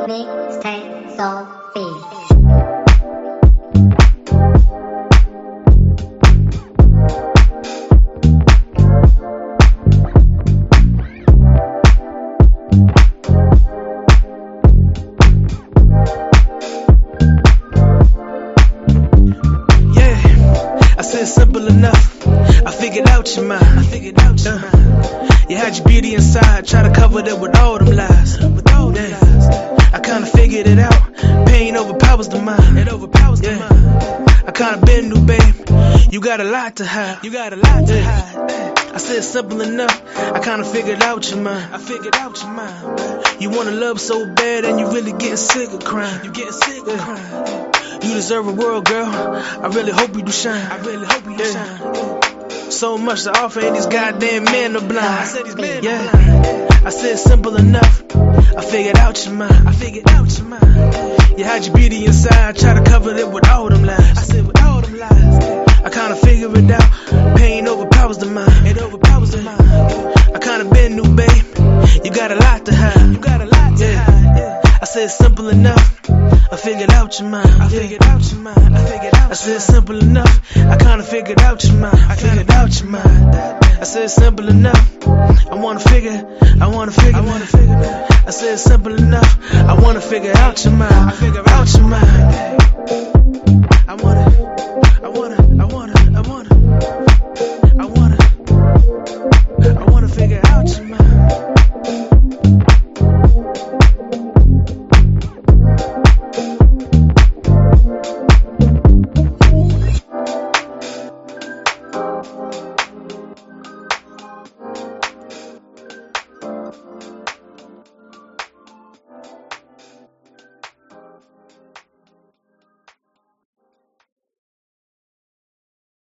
Mixtape Sophie. It's simple enough. I figured out your mind. You had your beauty inside, try to cover it with all them lies. I kinda figured it out. Pain overpowers the mind. I kinda been new, babe. You got a lot to hide. I said simple enough. I kinda figured out your mind. You wanna love so bad and you really getting sick of crying. You deserve a world, girl. I really hope you do shine. So much to offer, and these goddamn men are blind. I said simple enough. I figured out your mind. You had your beauty inside, try to cover it with all them lies. I kinda figured it out. Pain overpowers the mind. I kinda been new, babe. You got a lot to hide. I said simple enough. I figured out your mind. I said simple enough. I kinda figured out your mind. I said simple enough. I wanna figure. I said simple enough. I wanna figure out your mind. I wanna.